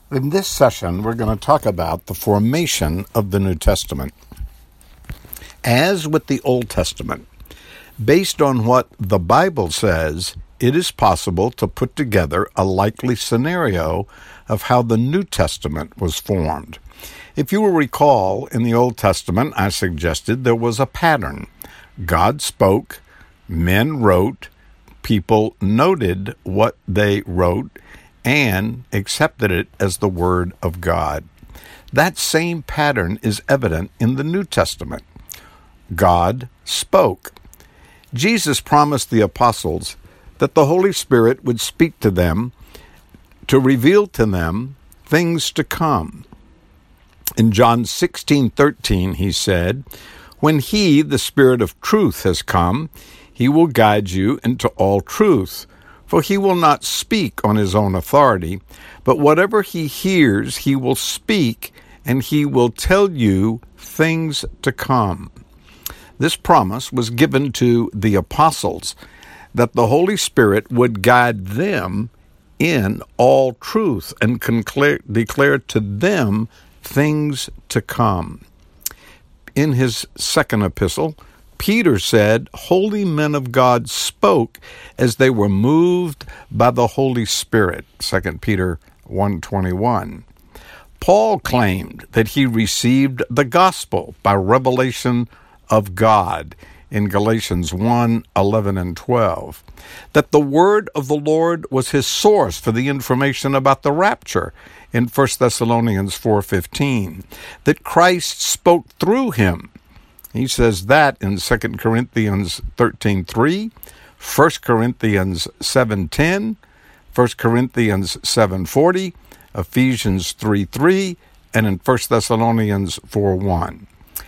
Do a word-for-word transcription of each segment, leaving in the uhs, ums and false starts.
In this session, we're going to talk about the formation of the New Testament. As with the Old Testament, based on what the Bible says, it is possible to put together a likely scenario of how the New Testament was formed. If you will recall, in the Old Testament, I suggested there was a pattern. God spoke, men wrote, people noted what they wrote, and accepted it as the Word of God. That same pattern is evident in the New Testament. God spoke. Jesus promised the apostles that the Holy Spirit would speak to them to reveal to them things to come. In John sixteen thirteen, he said, "When he, the Spirit of truth, has come, he will guide you into all truth. For he will not speak on his own authority, but whatever he hears he will speak, and he will tell you things to come." This promise was given to the apostles, that the Holy Spirit would guide them in all truth and concla- declare to them things to come. In his second epistle, Peter said, "Holy men of God spoke as they were moved by the Holy Spirit," Second Peter one twenty-one. Paul claimed that he received the gospel by revelation of God in Galatians one eleven and twelve, that the word of the Lord was his source for the information about the rapture in First Thessalonians four fifteen, that Christ spoke through him. He says that in Second Corinthians thirteen three, First Corinthians seven ten, First Corinthians seven forty, Ephesians three three, and in First Thessalonians four one.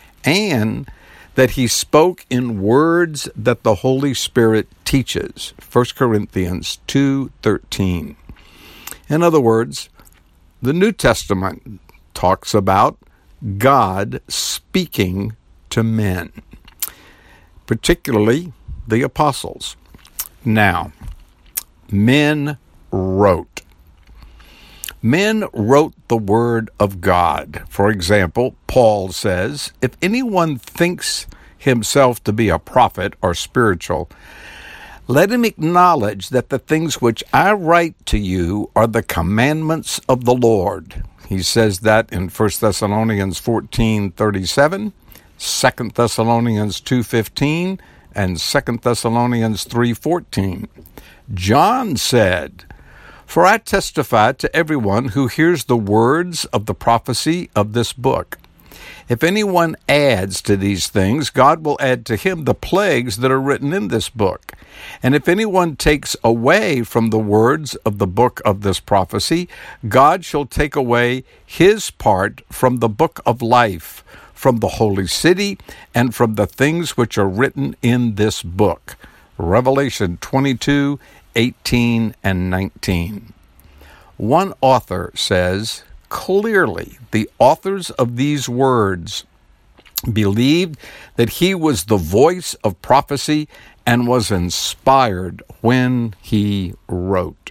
And that he spoke in words that the Holy Spirit teaches, First Corinthians two thirteen. In other words, the New Testament talks about God speaking to men, particularly the apostles. Now, men wrote. Men wrote the Word of God. For example, Paul says, "If anyone thinks himself to be a prophet or spiritual, let him acknowledge that the things which I write to you are the commandments of the Lord." He says that in First Thessalonians fourteen thirty-seven, Second Thessalonians two fifteen, and Second Thessalonians three fourteen. John said, "For I testify to everyone who hears the words of the prophecy of this book. If anyone adds to these things, God will add to him the plagues that are written in this book. And if anyone takes away from the words of the book of this prophecy, God shall take away his part from the book of life, from the holy city, and from the things which are written in this book." Revelation twenty-two eighteen and nineteen. One author says, clearly, the authors of these words believed that he was the voice of prophecy and was inspired when he wrote.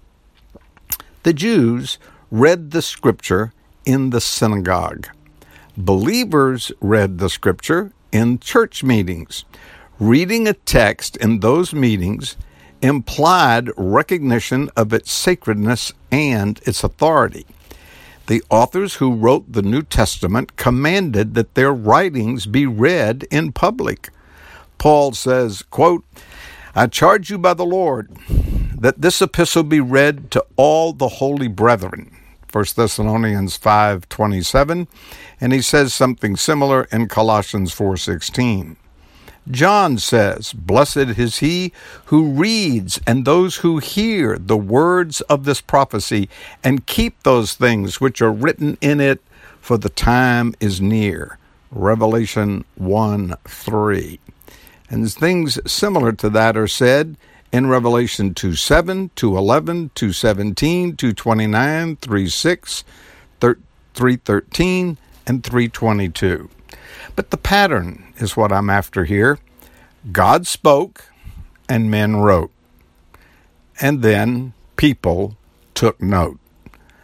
The Jews read the scripture in the synagogue. Believers read the scripture in church meetings. Reading a text in those meetings implied recognition of its sacredness and its authority. The authors who wrote the New Testament commanded that their writings be read in public. Paul says, quote, "I charge you by the Lord that this epistle be read to all the holy brethren." First Thessalonians five twenty-seven, and he says something similar in Colossians four sixteen. John says, "Blessed is he who reads and those who hear the words of this prophecy and keep those things which are written in it, for the time is near." Revelation one three. And things similar to that are said in Revelation two seven, two eleven, two seventeen, two twenty-nine, three six, three thirteen, and three twenty-two. But the pattern is what I'm after here. God spoke and men wrote. And then people took note.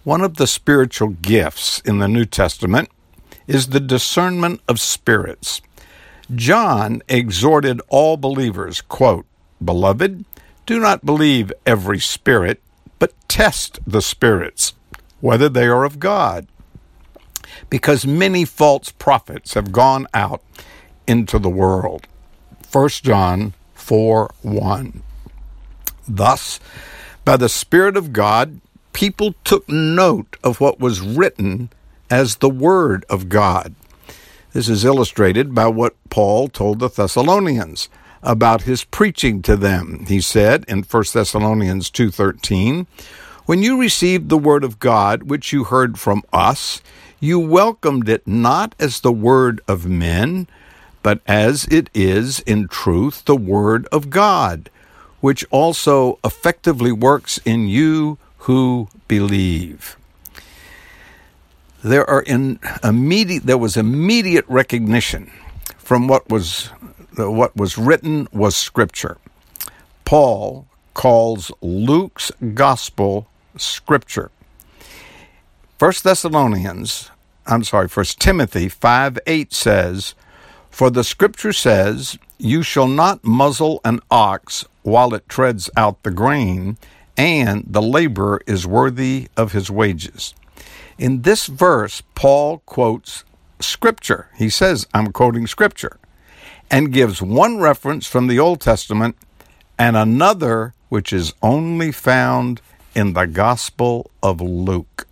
One of the spiritual gifts in the New Testament is the discernment of spirits. John exhorted all believers, quote, "Beloved, do not believe every spirit, but test the spirits, whether they are of God, because many false prophets have gone out into the world." First John four one. Thus, by the Spirit of God, people took note of what was written as the Word of God. This is illustrated by what Paul told the Thessalonians about his preaching to them. He said in First Thessalonians two thirteen, "When you received the word of God, which you heard from us, you welcomed it not as the word of men, but as it is in truth the word of God, which also effectively works in you who believe." There are in immediate there was immediate recognition from what was what was written was Scripture. Paul calls Luke's gospel Scripture. First Thessalonians, I'm sorry, First Timothy five eight says, "For the Scripture says, you shall not muzzle an ox while it treads out the grain, and the laborer is worthy of his wages." In this verse, Paul quotes Scripture. He says, I'm quoting Scripture, and gives one reference from the Old Testament and another which is only found in the Gospel of Luke.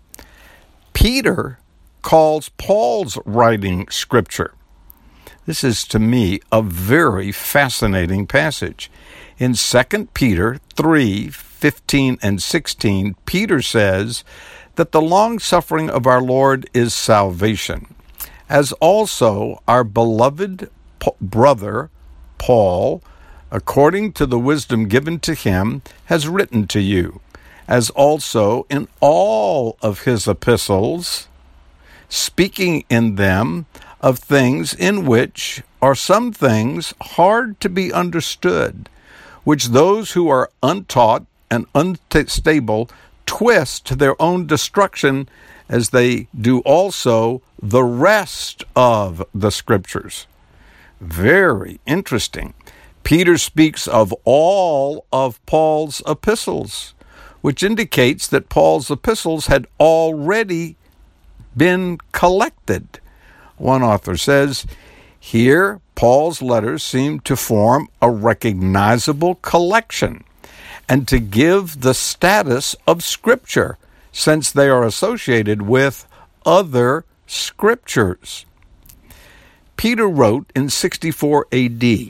Peter calls Paul's writing Scripture. This is, to me, a very fascinating passage. In Second Peter three fifteen and sixteen, Peter says that the long-suffering of our Lord is salvation, as also our beloved brother Paul, according to the wisdom given to him, has written to you, as also in all of his epistles, speaking in them of things in which are some things hard to be understood, which those who are untaught and unstable twist to their own destruction, as they do also the rest of the Scriptures. Very interesting. Peter speaks of all of Paul's epistles, which indicates that Paul's epistles had already been collected. One author says, here Paul's letters seem to form a recognizable collection and to give the status of Scripture, since they are associated with other Scriptures. Peter wrote in sixty-four A D.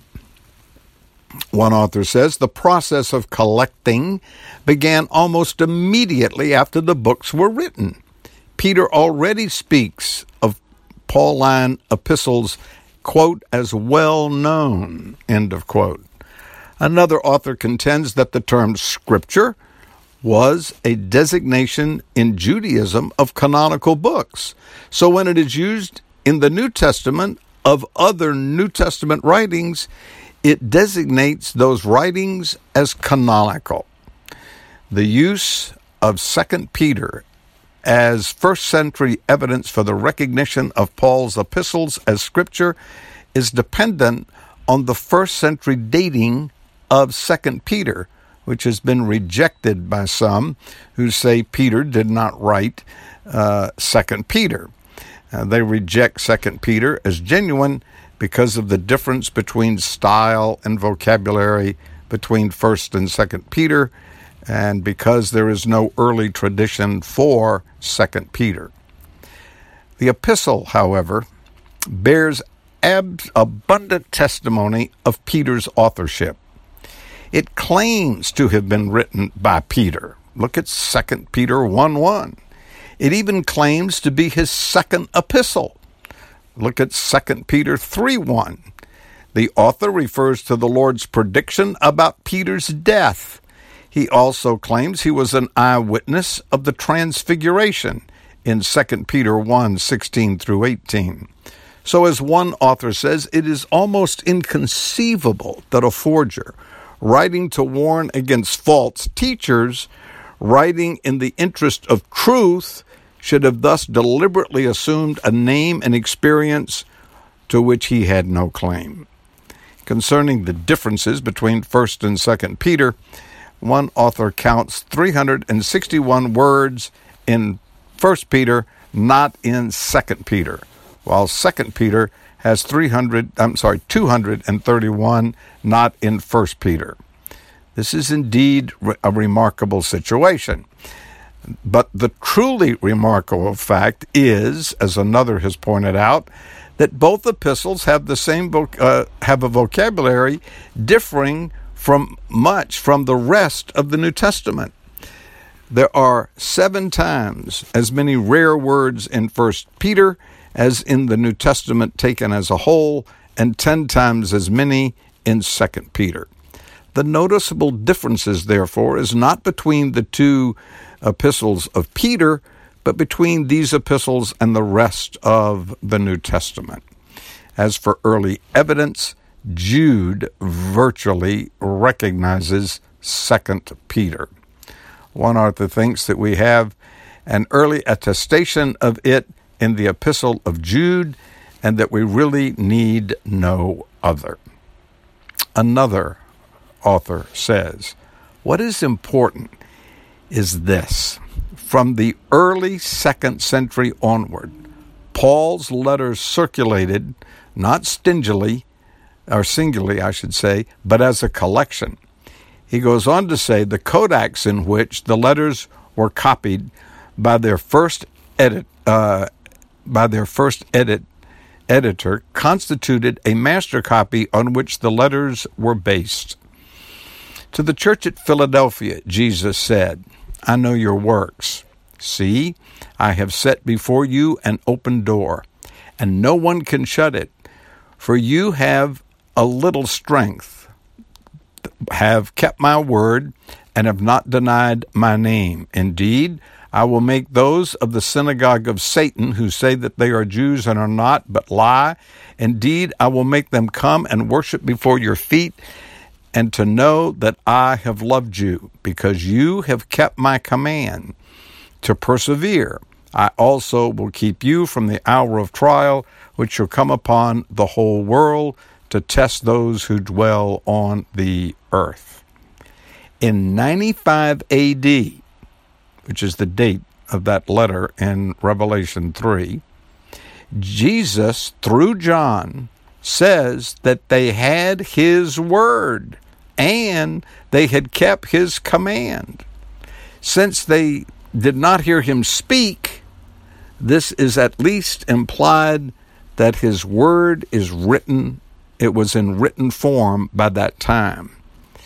One author says the process of collecting began almost immediately after the books were written. Peter already speaks of Pauline epistles, quote, as well known, end of quote. Another author contends that the term Scripture was a designation in Judaism of canonical books. So when it is used in the New Testament of other New Testament writings, it designates those writings as canonical. The use of Second Peter as first century evidence for the recognition of Paul's epistles as Scripture is dependent on the first century dating of Second Peter, which has been rejected by some who say Peter did not write uh, Second Peter. Uh, they reject Second Peter as genuine because of the difference between style and vocabulary between First and Second Peter, and because there is no early tradition for Second Peter. The epistle, however, bears ab- abundant testimony of Peter's authorship. It claims to have been written by Peter. Look at Second Peter one one. It even claims to be his second epistle. Look at Second Peter three one. The author refers to the Lord's prediction about Peter's death. He also claims he was an eyewitness of the transfiguration in Second Peter one sixteen through eighteen. So as one author says, it is almost inconceivable that a forger, writing to warn against false teachers, writing in the interest of truth, should have thus deliberately assumed a name and experience to which he had no claim. Concerning the differences between First and Second Peter, one author counts three hundred sixty-one words in First Peter, not in Second Peter, while Second Peter has three hundred, I'm sorry, two hundred thirty-one, not in First Peter. This is indeed a remarkable situation. But the truly remarkable fact is, as another has pointed out, that both epistles have the same uh, have a vocabulary differing from much from the rest of the New Testament. There are seven times as many rare words in First Peter as in the New Testament taken as a whole, and ten times as many in Second Peter. The noticeable differences, therefore, is not between the two epistles of Peter, but between these epistles and the rest of the New Testament. As for early evidence, Jude virtually recognizes Second Peter. One author thinks that we have an early attestation of it in the epistle of Jude, and that we really need no other. Another author says, what is important is this. From the early second century onward, Paul's letters circulated, not stingily, or singularly, I should say, but as a collection. He goes on to say the codex in which the letters were copied by their first edit, uh, by their first edit editor constituted a master copy on which the letters were based. To the church at Philadelphia, Jesus said, I know your works. See, I have set before you an open door, and no one can shut it. For you have a little strength, have kept my word, and have not denied my name. Indeed, I will make those of the synagogue of Satan who say that they are Jews and are not, but lie. Indeed, I will make them come and worship before your feet, and to know that I have loved you, because you have kept my command to persevere. I also will keep you from the hour of trial, which shall come upon the whole world to test those who dwell on the earth. In ninety-five A D, which is the date of that letter in Revelation three, Jesus, through John, says that they had his word and they had kept his command. Since they did not hear him speak, this is at least implied that his word is written, it was in written form by that time.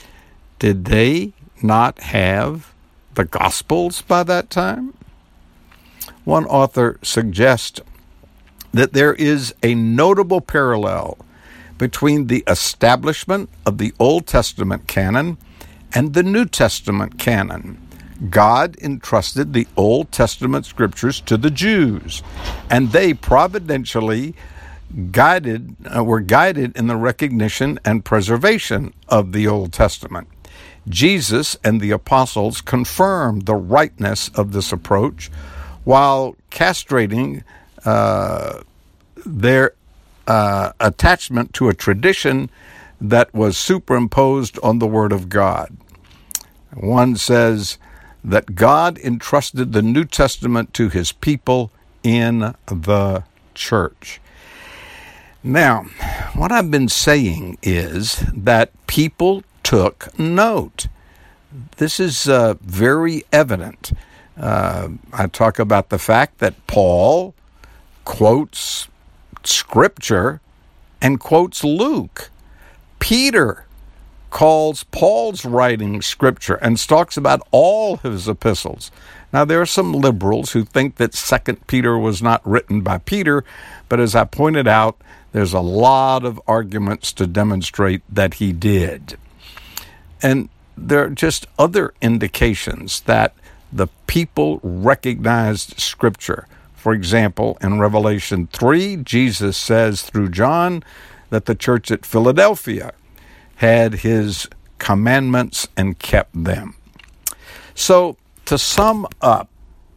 Did they not have the Gospels by that time? One author suggests that there is a notable parallel between the establishment of the Old Testament canon and the New Testament canon. God entrusted the Old Testament scriptures to the Jews, and they providentially guided uh, were guided in the recognition and preservation of the Old Testament. Jesus and the apostles confirmed the rightness of this approach while castrating uh, their uh, attachment to a tradition that was superimposed on the Word of God. One says that God entrusted the New Testament to his people in the church. Now, what I've been saying is that people took note. This is uh, very evident. Uh, I talk about the fact that Paul quotes Scripture and quotes Luke. Peter calls Paul's writing Scripture and talks about all his epistles. Now, there are some liberals who think that Second Peter was not written by Peter, but as I pointed out, there's a lot of arguments to demonstrate that he did. And there are just other indications that the people recognized Scripture. For example, in Revelation three, Jesus says through John that the church at Philadelphia had his commandments and kept them. So to sum up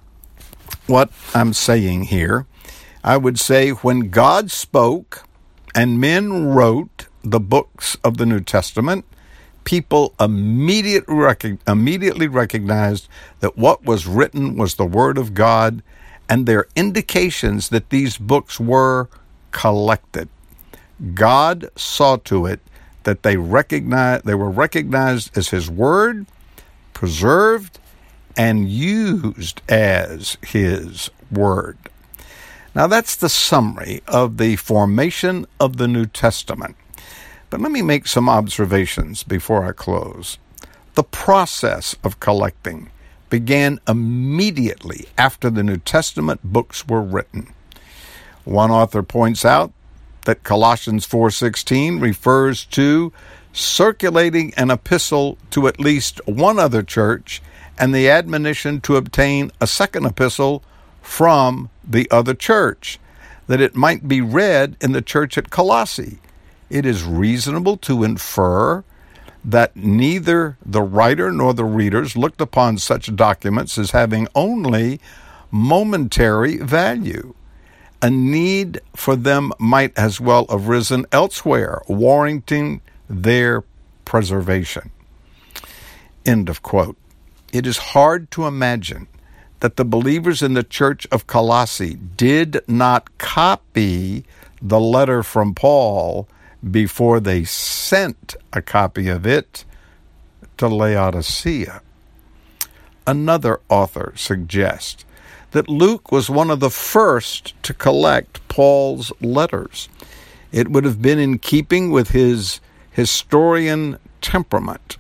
what I'm saying here, I would say when God spoke and men wrote the books of the New Testament, people immediately, rec- immediately recognized that what was written was the Word of God, and there are indications that these books were collected. God saw to it that they recognized, they were recognized as His Word, preserved, and used as His Word. Now that's the summary of the formation of the New Testament. But let me make some observations before I close. The process of collecting began immediately after the New Testament books were written. One author points out that Colossians four sixteen refers to circulating an epistle to at least one other church and the admonition to obtain a second epistle from the other church, that it might be read in the church at Colossae. It is reasonable to infer that neither the writer nor the readers looked upon such documents as having only momentary value. A need for them might as well have risen elsewhere, warranting their preservation. End of quote. It is hard to imagine that the believers in the church of Colossae did not copy the letter from Paul before they sent a copy of it to Laodicea. Another author suggests that Luke was one of the first to collect Paul's letters. It would have been in keeping with his historian temperament.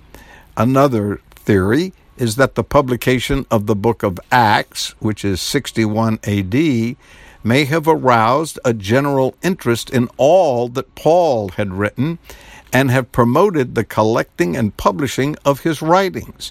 Another theory is that the publication of the book of Acts, which is sixty-one A D, may have aroused a general interest in all that Paul had written and have promoted the collecting and publishing of his writings.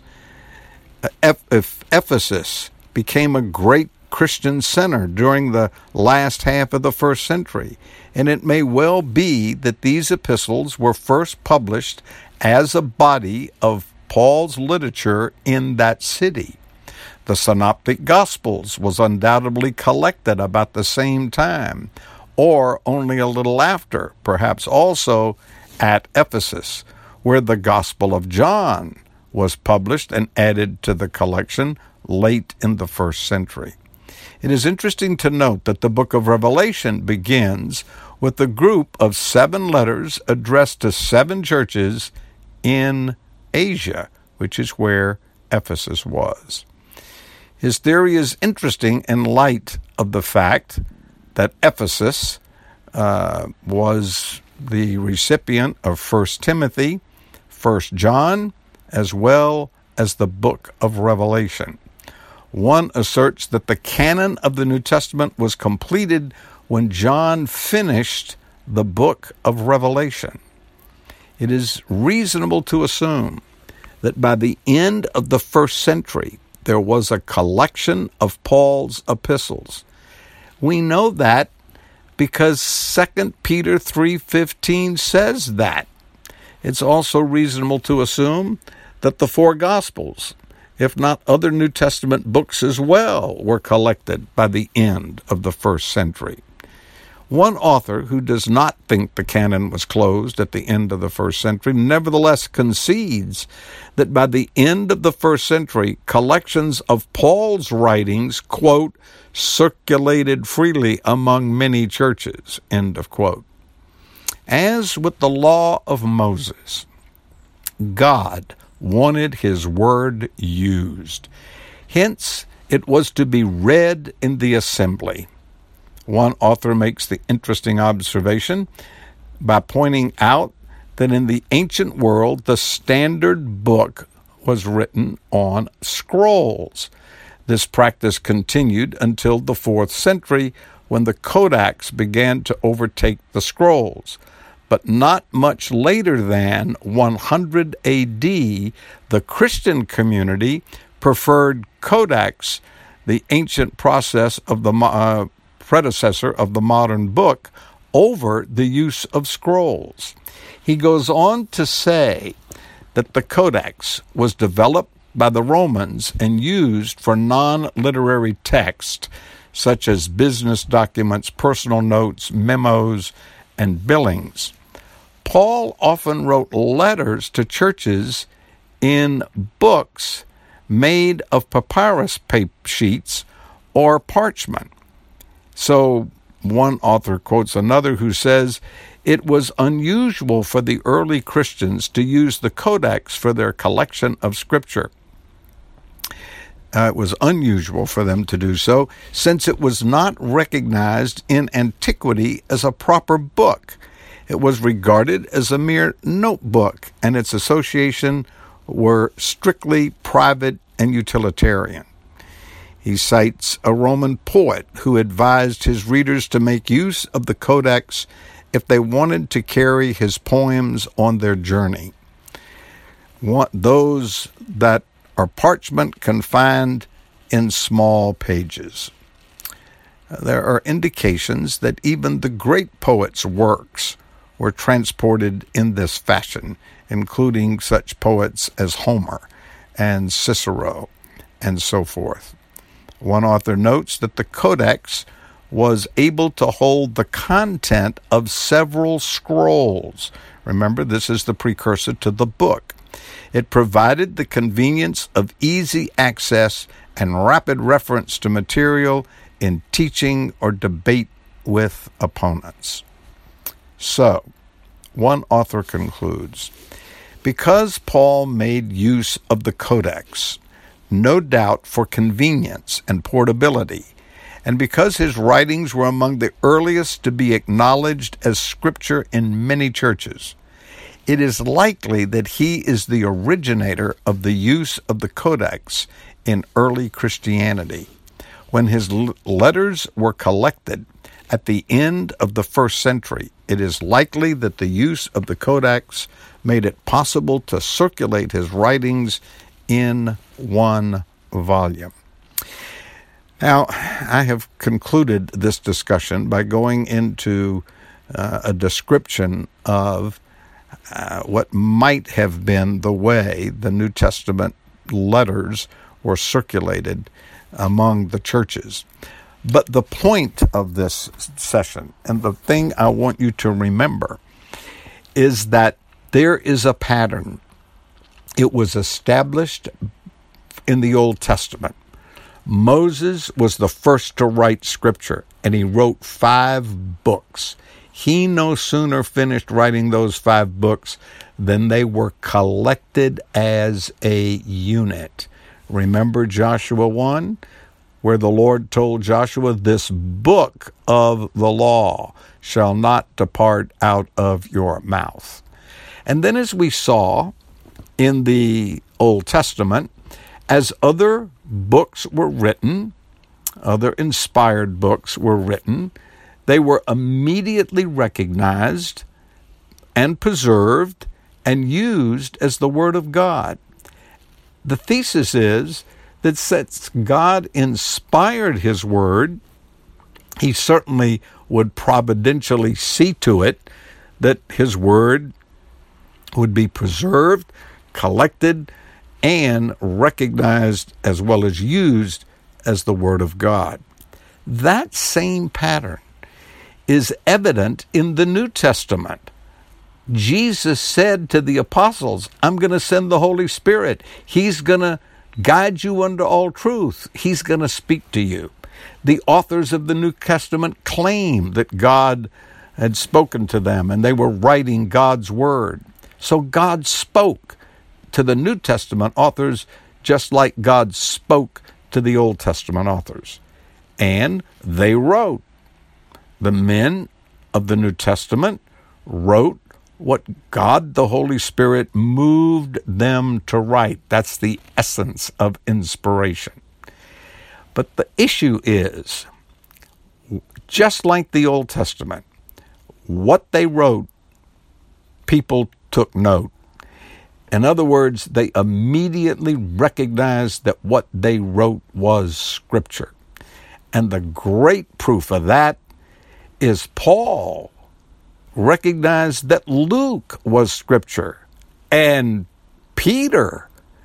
Ephesus became a great Christian center during the last half of the first century, and it may well be that these epistles were first published as a body of Paul's literature in that city. The Synoptic Gospels was undoubtedly collected about the same time, or only a little after, perhaps also at Ephesus, where the Gospel of John was published and added to the collection late in the first century. It is interesting to note that the book of Revelation begins with a group of seven letters addressed to seven churches in Asia, which is where Ephesus was. His theory is interesting in light of the fact that Ephesus uh, was the recipient of First Timothy, First John, as well as the book of Revelation. One asserts that the canon of the New Testament was completed when John finished the book of Revelation. It is reasonable to assume that by the end of the first century, there was a collection of Paul's epistles. We know that because Second Peter three fifteen says that. It's also reasonable to assume that the four Gospels, if not other New Testament books as well, were collected by the end of the first century. One author who does not think the canon was closed at the end of the first century nevertheless concedes that by the end of the first century, collections of Paul's writings, quote, circulated freely among many churches, end of quote. As with the law of Moses, God wanted his word used. Hence, it was to be read in the assembly. One author makes the interesting observation by pointing out that in the ancient world, the standard book was written on scrolls. This practice continued until the fourth century, when the Codex began to overtake the scrolls. But not much later than one hundred A D, the Christian community preferred Codex, the ancient process of the uh, predecessor of the modern book, over the use of scrolls. He goes on to say that the Codex was developed by the Romans and used for non-literary text, such as business documents, personal notes, memos, and billings. Paul often wrote letters to churches in books made of papyrus paper sheets or parchment. So one author quotes another who says, it was unusual for the early Christians to use the codex for their collection of Scripture. Uh, it was unusual for them to do so, since it was not recognized in antiquity as a proper book. It was regarded as a mere notebook, and its association were strictly private and utilitarian. He cites a Roman poet who advised his readers to make use of the codex if they wanted to carry his poems on their journey. Want those that are parchment confined in small pages. There are indications that even the great poets' works were transported in this fashion, including such poets as Homer and Cicero and so forth. One author notes that the codex was able to hold the content of several scrolls. Remember, this is the precursor to the book. It provided the convenience of easy access and rapid reference to material in teaching or debate with opponents. So, one author concludes, because Paul made use of the codex, no doubt for convenience and portability, and because his writings were among the earliest to be acknowledged as Scripture in many churches, it is likely that he is the originator of the use of the codex in early Christianity. When his l- letters were collected at the end of the first century, it is likely that the use of the codex made it possible to circulate his writings in one volume. Now, I have concluded this discussion by going into uh, a description of uh, what might have been the way the New Testament letters were circulated among the churches. But the point of this session, and the thing I want you to remember, is that there is a pattern. It was established in the Old Testament. Moses was the first to write Scripture, and he wrote five books. He no sooner finished writing those five books than they were collected as a unit. Remember Joshua one, where the Lord told Joshua, this book of the law shall not depart out of your mouth. And then as we saw in the Old Testament, as other books were written, other inspired books were written, they were immediately recognized and preserved and used as the Word of God. The thesis is that since God inspired His Word, He certainly would providentially see to it that His Word would be preserved, collected, and recognized as well as used as the Word of God. That same pattern is evident in the New Testament. Jesus said to the apostles, I'm going to send the Holy Spirit. He's going to guide you unto all truth. He's going to speak to you. The authors of the New Testament claim that God had spoken to them and they were writing God's Word. So God spoke to the New Testament authors just like God spoke to the Old Testament authors. And they wrote. The men of the New Testament wrote what God the Holy Spirit moved them to write. That's the essence of inspiration. But the issue is, just like the Old Testament, what they wrote, people took note. In other words, they immediately recognized that what they wrote was Scripture. And the great proof of that is Paul recognized that Luke was Scripture, and Peter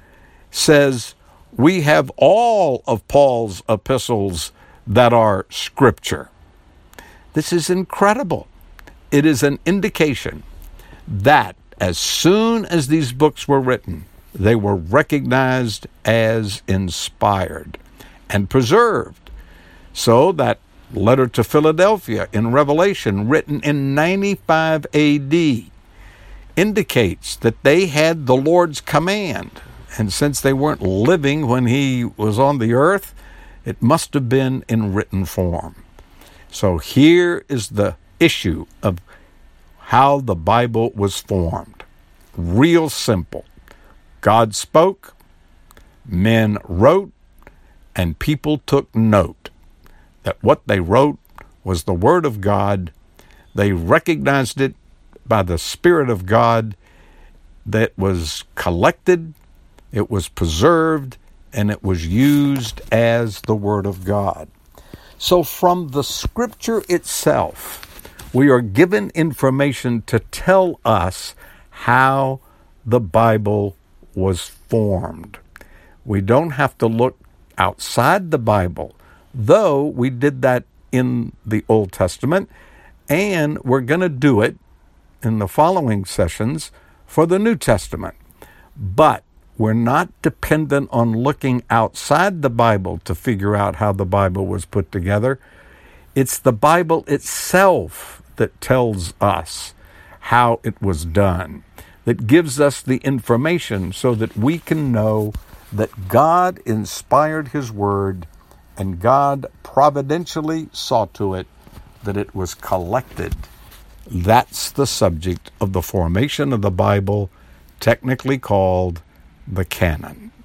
says we have all of Paul's epistles that are Scripture. This is incredible. It is an indication that as soon as these books were written, they were recognized as inspired and preserved. So that letter to Philadelphia in Revelation, written in ninety-five A D, indicates that they had the Lord's command. And since they weren't living when he was on the earth, it must have been in written form. So here is the issue of how the Bible was formed. Real simple. God spoke, men wrote, and people took note that what they wrote was the Word of God. They recognized it by the Spirit of God, that was collected, it was preserved, and it was used as the Word of God. So from the Scripture itself, we are given information to tell us how the Bible was formed. We don't have to look outside the Bible, though we did that in the Old Testament, and we're going to do it in the following sessions for the New Testament. But we're not dependent on looking outside the Bible to figure out how the Bible was put together. It's the Bible itself that tells us how it was done, that gives us the information so that we can know that God inspired His Word and God providentially saw to it that it was collected. That's the subject of the formation of the Bible, technically called the canon.